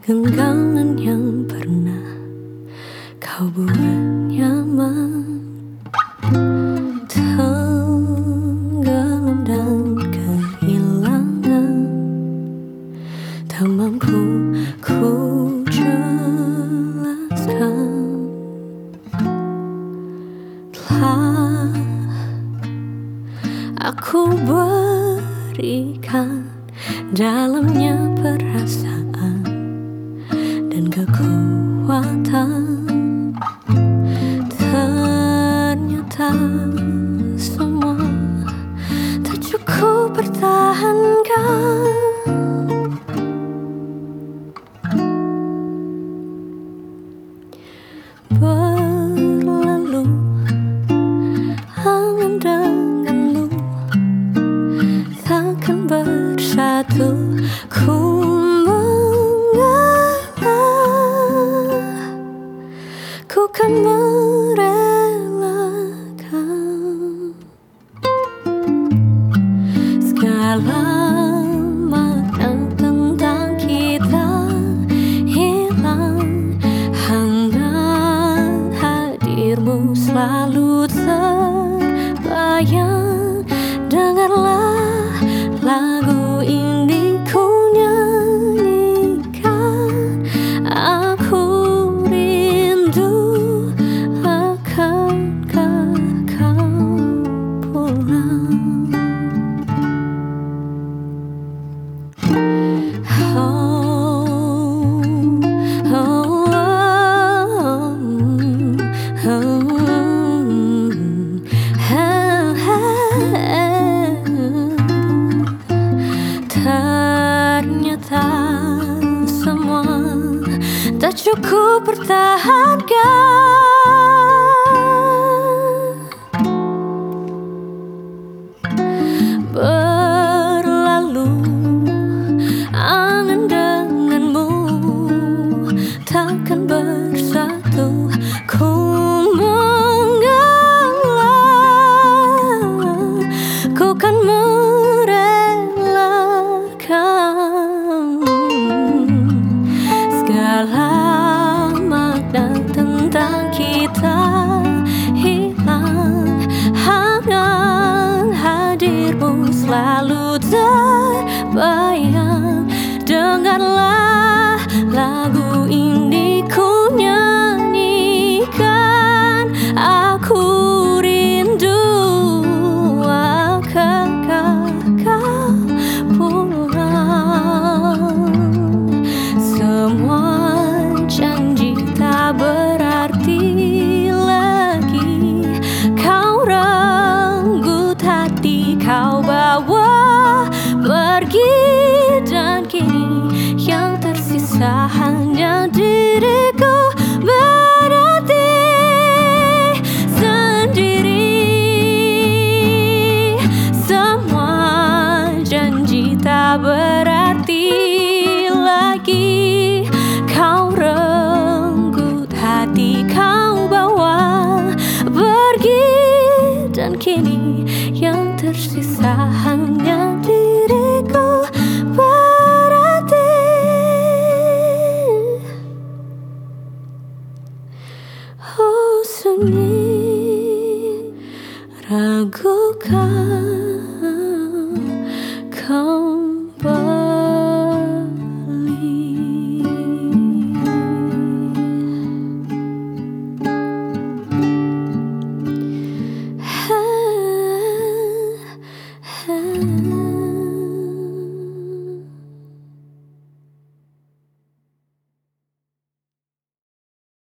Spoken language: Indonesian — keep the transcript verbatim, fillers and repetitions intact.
Genggaman yang pernah kau buat nyaman, tenggelam dan kehilangan. Tak mampu ku jelaskan. Telah aku berikan dalamnya perasaan dan kekuatan. Ternyata semua tak cukup pertahankan. Berlalu angan denganmu takkan bersatu. Ku Ku kan merelakan segala makna tentang kita hilang. Hangat hadirmu selalu terbayang. Dengarlah lagu ini ku nyanyikan. Aku ternyata semua tak cukup pertahankan. Berlalu angan denganmu takkan bersatu. Ku mengalah, ku kan segala makna tentang kita hilang. Hangat hadirmu selalu terbayang. Dengarlah lagu ini ku nyanyikan. Aku rindu akan kau pulang. Semua janji tak berarti lagi. Kau renggut hati, kau bawa pergi. Dan kini yang tersisa hanya diriku berarti sendiri. Semua janji tak berarti lagi. Kau renggut hati, kau bawa pergi. Dan kini yang tersisa hanya diriku berarti. Oh sunyi, ragukan kembali.